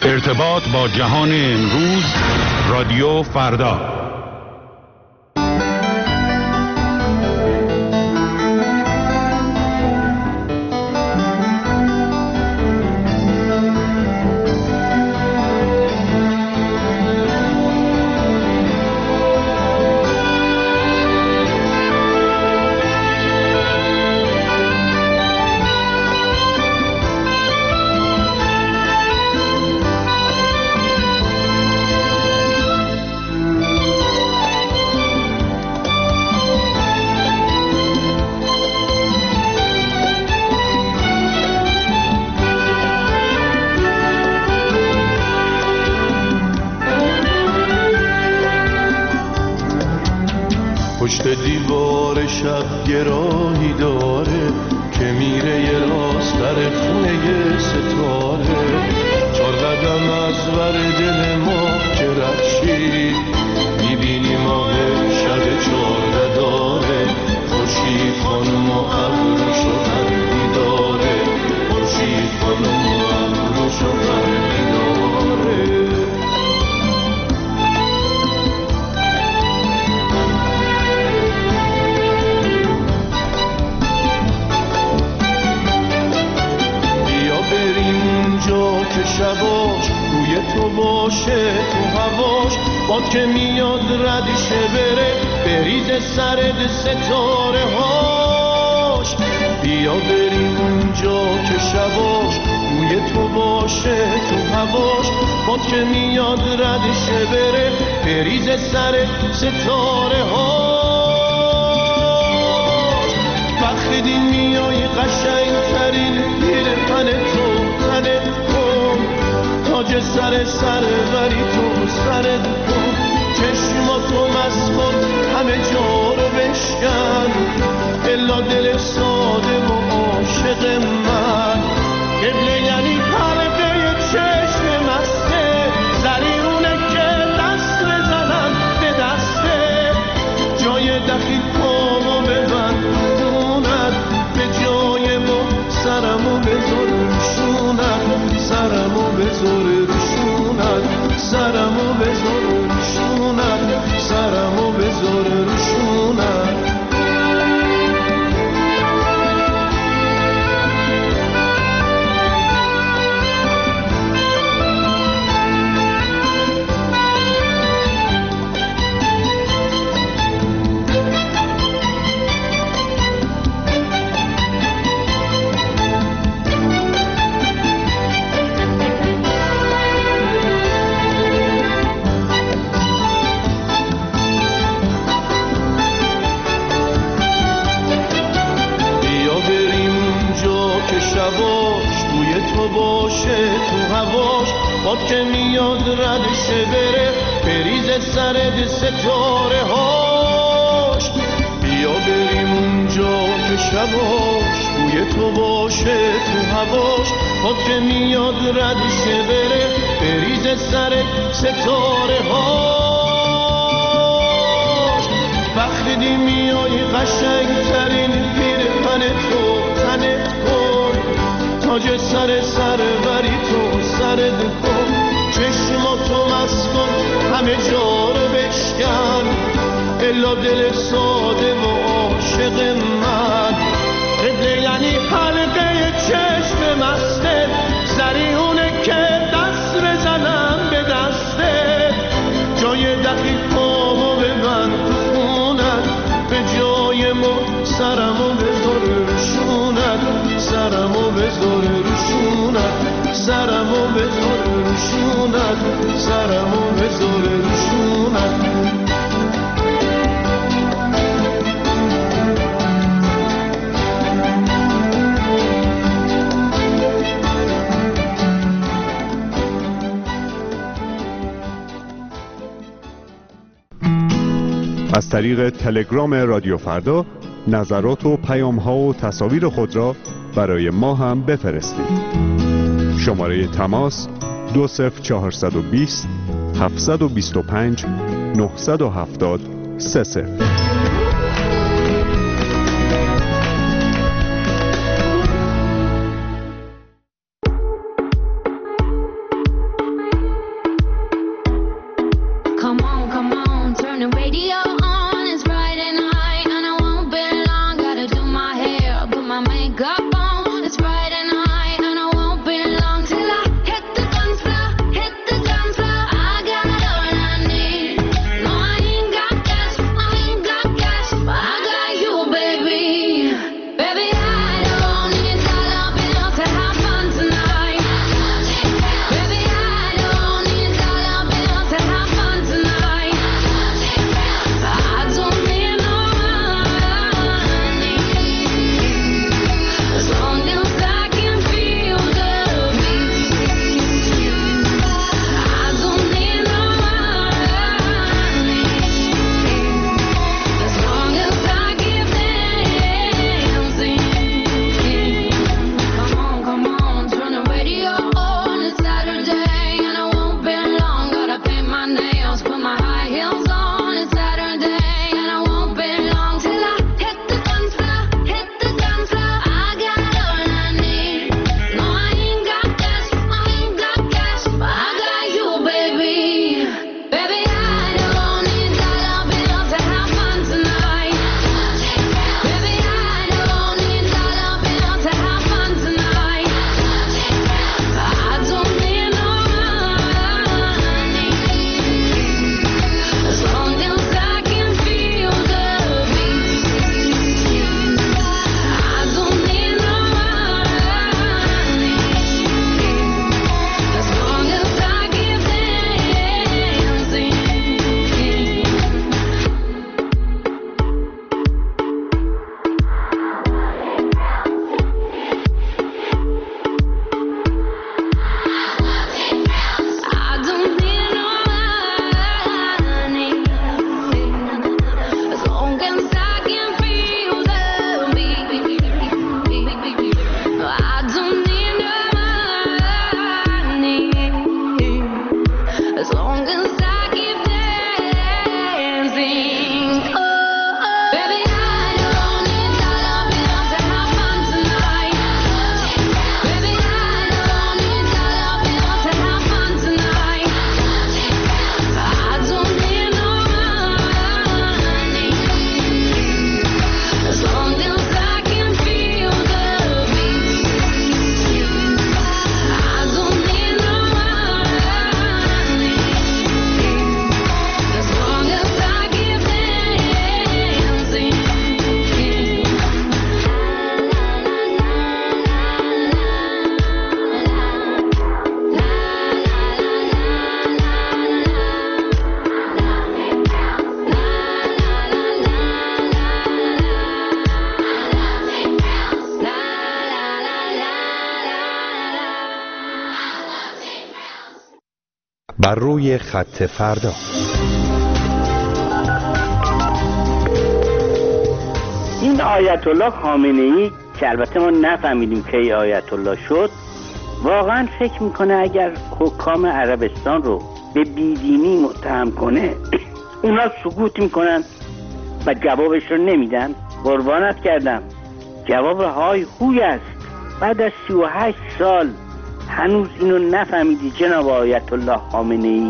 ارتباط با جهان امروز، رادیو فردا. پشت دیوار شب یه راهی داره که میره یه راست در خونه یه ستاره. 4 قدم از ور دل ما که رد شید میبینی ماه شب 14 داره. خورشید خانم و ابرو شدن بیداره، خورشید خانم و ابرو شدن بیداره. که شباش روی تو باشه، تو هواش باد که میاد ردیشه بره بریز سرد ستاره هاش. بیا بریم اونجا که شباش روی تو باشه، تو هواش باد که میاد ردیشه بره بریز سرد ستاره هاش. وقتی دی میای قشنگ ترین پیرهن تو تنت تاج سر وری تو سرت کن. چشماتو مست کن همه جا رو بشکن، الا دل ساده و عاشق من. قبله یعنی حلقه چشم مسته، زریونه که دست بزنن به دسته. جای دخیل پامو ببند دونت، به جای ما سرمو بذار روشونت، سرمو بذار روشونت، سرمو بذار روشونت، سرمو بذار روشونت. باد که میاد ردشه بره بریز سرد ستاره هاش. بیا بریم اونجا که شباش بوی تو باشه، تو هواش باد که میاد ردشه بره بریز سرد ستاره هاش. وقتی دی میای قشنگ ترین پیرهن تو تنت کن، تاج سر وری تو سرت کن. چشماتو مست کن همه جا رو بشکن، الا دل ساده و عاشق من. قبله یعنی حلقه چشم مسته، زریونه که دست بزنم به دسته. جای دقیق پامو ببند تو خونت، به جای ما سرمو بذار روشونت، سرمو بذار روشونت، سرمو بذار روشونت، سرمو بذار روشونت. از طریق تلگرام رادیو فردا نظرات و پیام‌ها و تصاویر خود را برای ما هم بفرستید. شماره تماس 20420 725 970 30. بر روی خط فردا. این آیت الله خامنه‌ای که البته ما نفهمیدیم کی آیت الله شد، واقعا فکر میکنه اگر حکام عربستان رو به بیدینی متهم کنه اونا سکوت میکنن و جوابش رو نمیدن. قربانت کردم، جواب های خوی است. بعد از 38 سال هنوز اینو نفهمیدی جناب آیت الله خامنه‌ای؟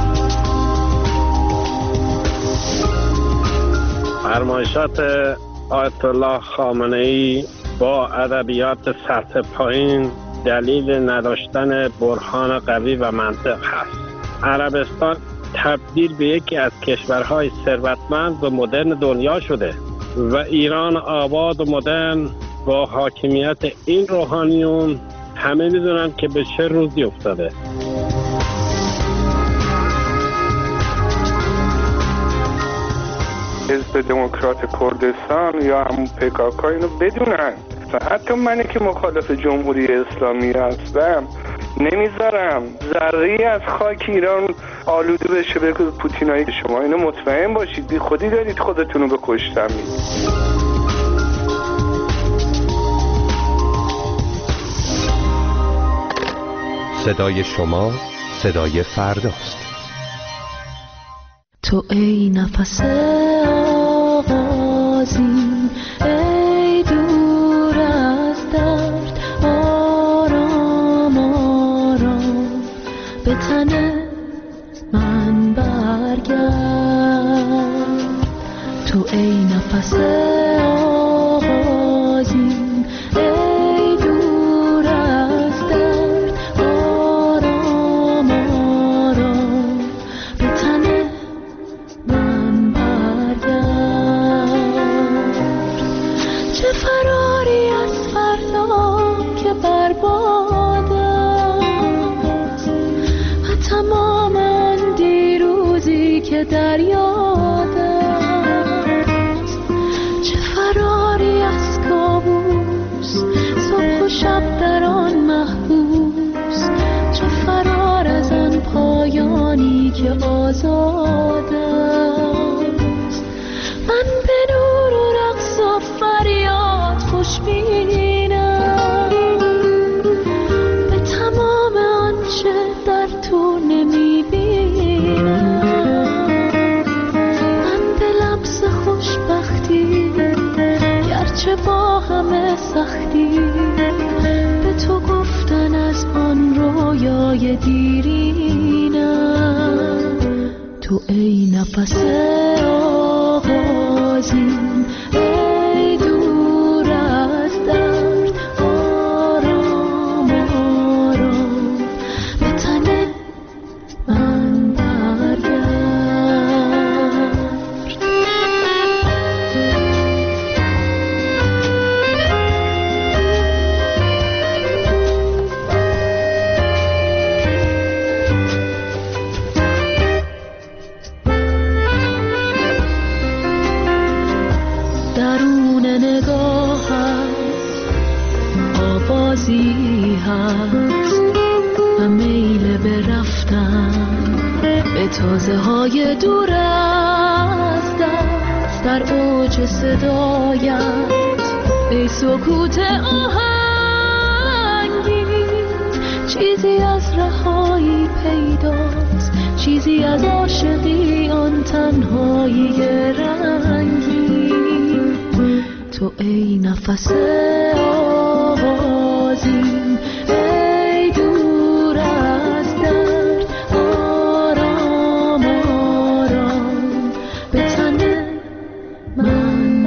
فرمایشات آیت الله خامنه‌ای با ادبیات سطح پایین دلیل نداشتن برهان قوی و منطق هست. عربستان تبدیل به یکی از کشورهای ثروتمند و مدرن دنیا شده و ایران آباد و مدرن با حاکمیت این روحانیون همه میدونن که به چه روزی افتاده. حزب دموکرات کردستان یا همون PKK اینو بدونن. حتی منی که مخالف جمهوری اسلامی هستم نمیذارم ذره‌ای از خاک ایران آلوده بشه به پوتینایی. شما اینو مطمئن باشید، بی خودی دارید خودتون رو به کشتن میدید. صدای شما صدای فرداست. تو ای نفس آغازین، ای دور از درد، آرام آرام به تن من برگرد. تو ای نفس آغازین، ای دور از درد، آرام آرام به تن من برگرد. چه فراری از فردا که برباد است و تمام آن دیروزی که در یاد است. چه فراری از کابوس، صبح و شب در آن محبوس. چه فرار از آن پایانی که آزاد است. من به نور و رقص و فریاد خوشبینم به تمام آنچه در تو نمیبینم. من به لمس خوشبختی گرچه با همه سختی به تو گفتن از آن رویای دیرینم. تو ای نفس آغازین، ای دور از درد، آرام آرام به تن من برگرد. درون نگاهت آوازی هست و میل به رفتن به تازه های دور از دست. در اوج صدایت ای سکوت آهنگین، چیزی از رهایی پیداست، چیزی از عاشقی آن تنهایی رنگین. تو ای نفس آغازین، ای دور از درد، آرام آرام به تن من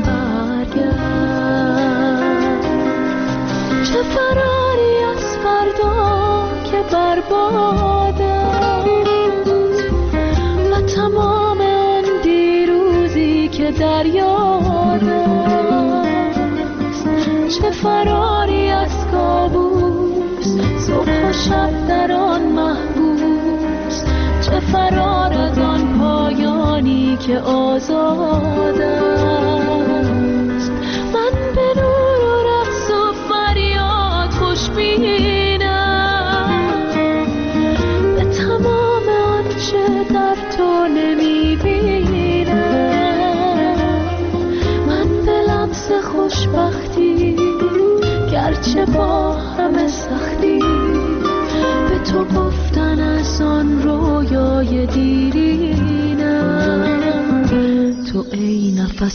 برگرد. چه فراری از فردا که برباد است و تمام آن دیروزی که در یاد است. چه فراری از کابوس، صبح و شب در آن محبوس. چه فرار از آن پایانی که آزاد است. من به نور و رقص و فریاد خوشبینم به تمام تو گفتن از آن رویای دیرینم، تو ای نفس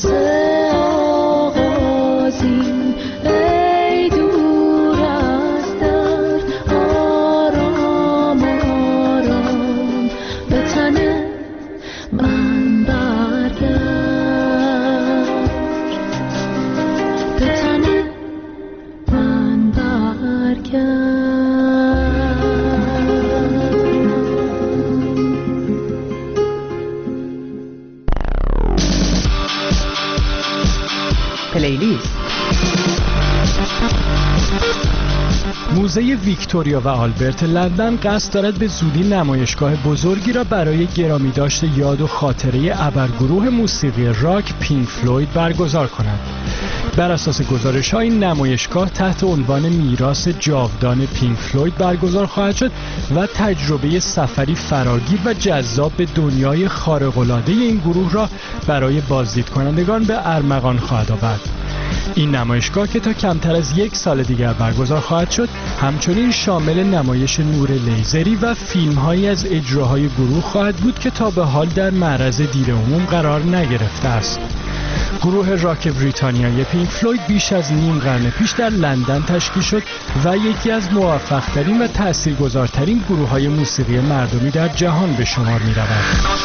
آغازین، ای دور از در، آرام آرام به تن من برگرد، به تن من برگرد. پلیلیست. موزه ویکتوریا و آلبرت لندن قصد دارد به زودی نمایشگاه بزرگی را برای گرامی داشته یاد و خاطره ابرگروه موسیقی راک پینک فلوید برگزار کند. بر اساس گزارش‌ها این نمایشگاه تحت عنوان میراث جاودان پینک فلوید برگزار خواهد شد و تجربه سفری فراگیر و جذاب به دنیای خارق‌العاده این گروه را برای بازدید کنندگان به ارمغان خواهد آورد. این نمایشگاه که تا کمتر از 1 سال دیگر برگزار خواهد شد، همچنین شامل نمایش نور لیزری و فیلم‌هایی از اجراهای گروه خواهد بود که تا به حال در معرض دید عموم قرار نگرفته است. گروه راک بریتانیایی پینک فلوید بیش از نیم قرن پیش در لندن تشکیل شد و یکی از موفق‌ترین و تاثیرگذارترین گروه‌های موسیقی مردمی در جهان به شمار می‌رود.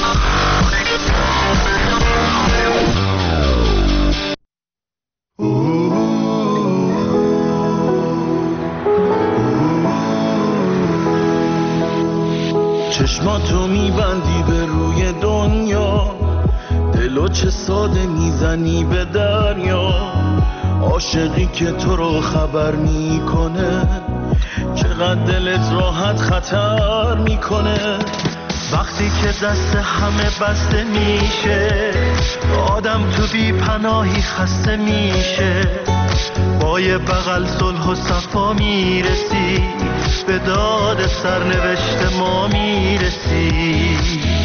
چشماتو میبندی به روی دنیا، دلو چه ساده میزنی به دریا، عاشقی که تو رو خبر میکنه، چقدر دلت راحت خطر میکنه. وقتی که دست همه بسته میشه، آدم تو بی پناهی خسته میشه، با یه بغل صلح و صفا میرسی، به داد سرنوشت ما میرسی.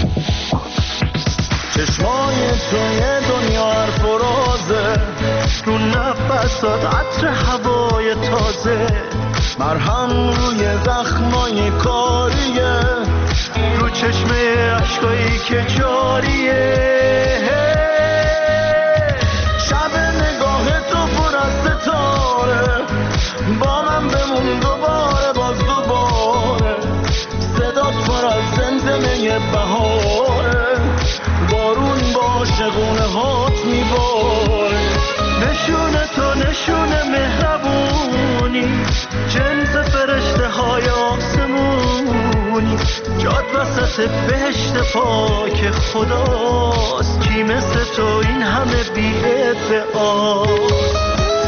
چشمای تو یه دنیا حرف و رازه، رو نفسات عطر هوای تازه، مرهم روی زخمای کاریه، رو چشمه عشقایی که جاریه. شب نگاه تو پر از ستاره، با من بمون دوباره باز دوباره، صدات پر از زمزمه بهاره، بارون با عاشقونه هات میباره. نشونه تو نشونه مهربونی، جنس فرشته های آسمونی، جاد وسط بهشت پاک خداست، کی مثل تو این همه بی ادعاست.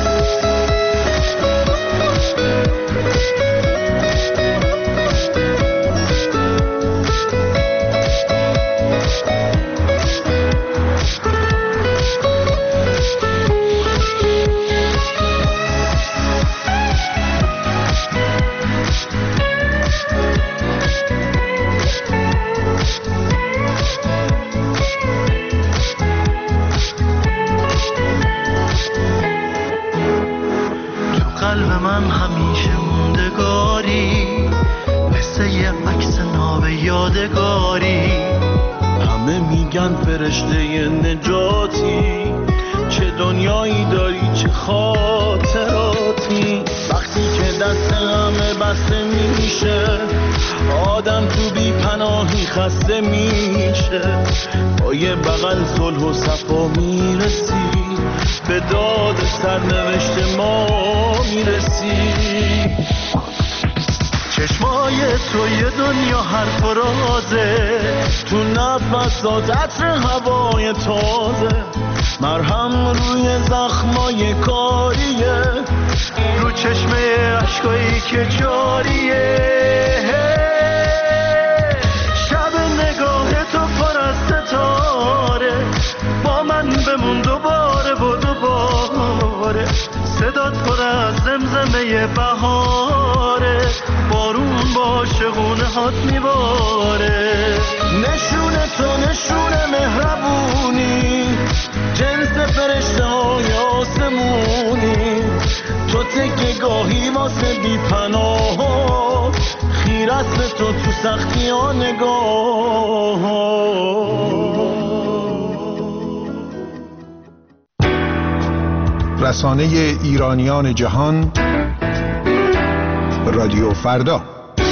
قلب من همیشه موندگاری، مثل یه عکس ناب یادگاری. همه میگن فرشته نجاتی، چه دنیایی داری چه خاطراتی. وقتی که دست همه بسته میشه، آدم تو بی پناهی خسته میشه، با یه بغل صلح و صفا میرسی، به داد سرنوشت ما میرسی. چشمای تو یه دنیا حرف و رازه، تو نفسات عطر هوای تازه، مرهم روی زخمای کاریه، رو چشمه عشقایی که جاریه. شب نگاه تو پر از ستاره، با من بمون دوباره و دوباره، صدات پر از زمزمه بهاره، بارون با عاشقونه هات میباره. نشونه تو نشونه مهربونی، جنس فرشته های آسمونی، تو تکه گاهی واسه بی پناه، خیر رسم تو تو سختی ها نگاه. رسانه ایرانیان جهان، رادیو فردا.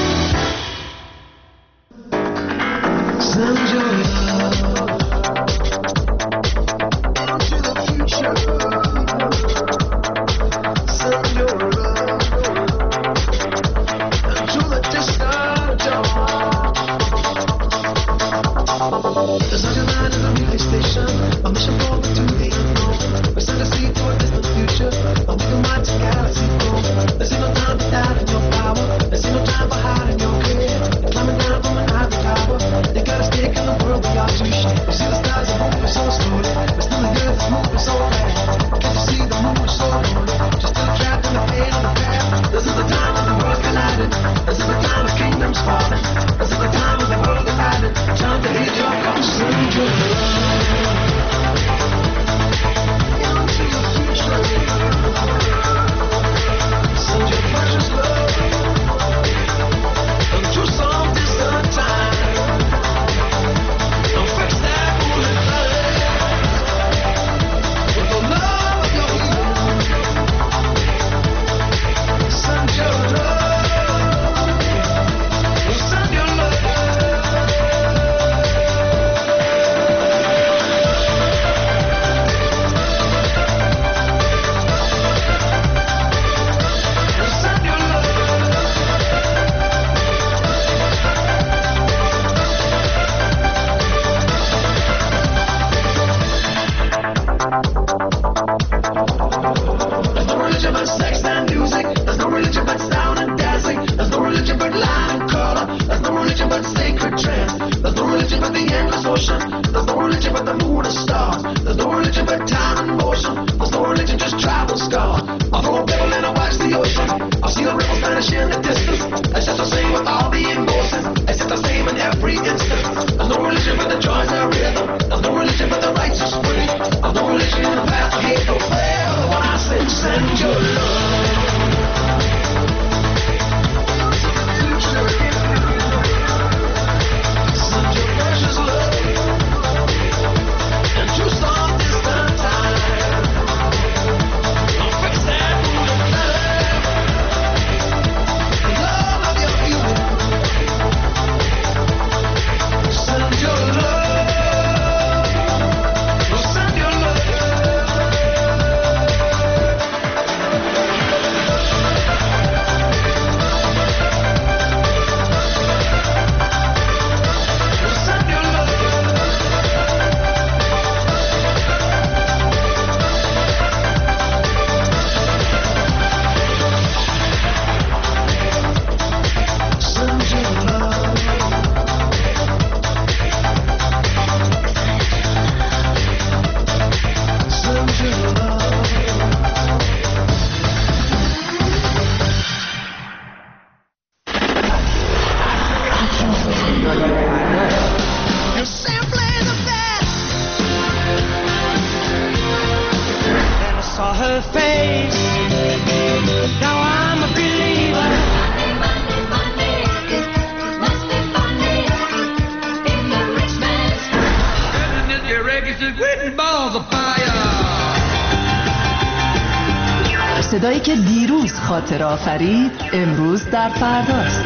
صدایی که دیروز خاطر آفرید امروز در فرداست.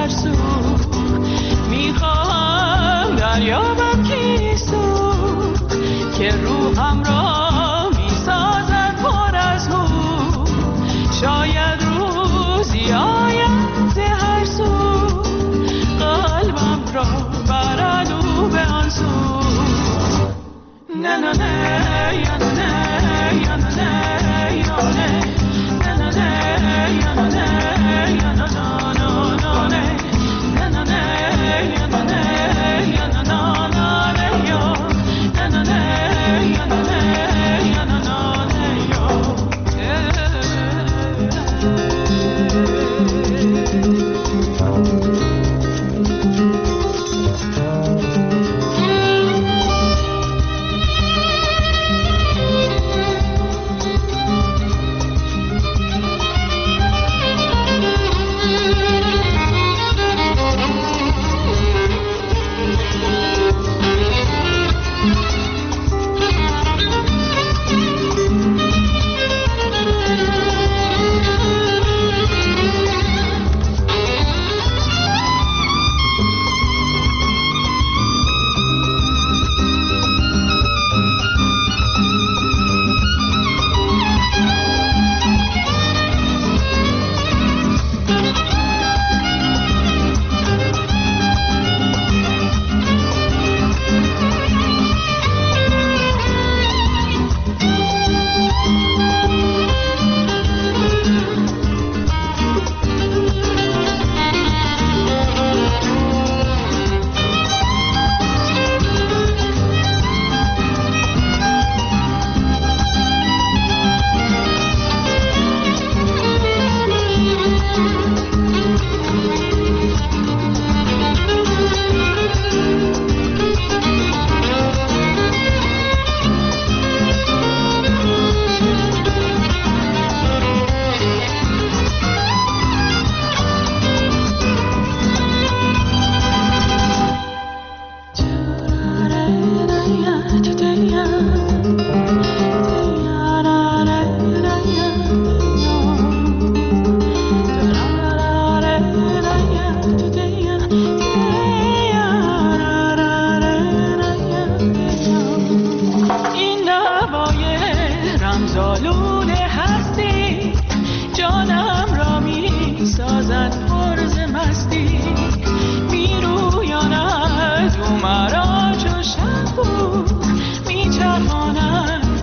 هر سو، میخواهم دریابم کیستو که روحم را میسازد پر از هو. شاید روزی آید ز هر سو، قلبم را برد او به آن سو. نه نه نه یا نه یا نه یا نه نه نه نه یا نه یا نه نه نه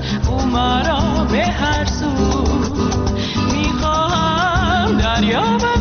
به هر سو، میخواهم دریابم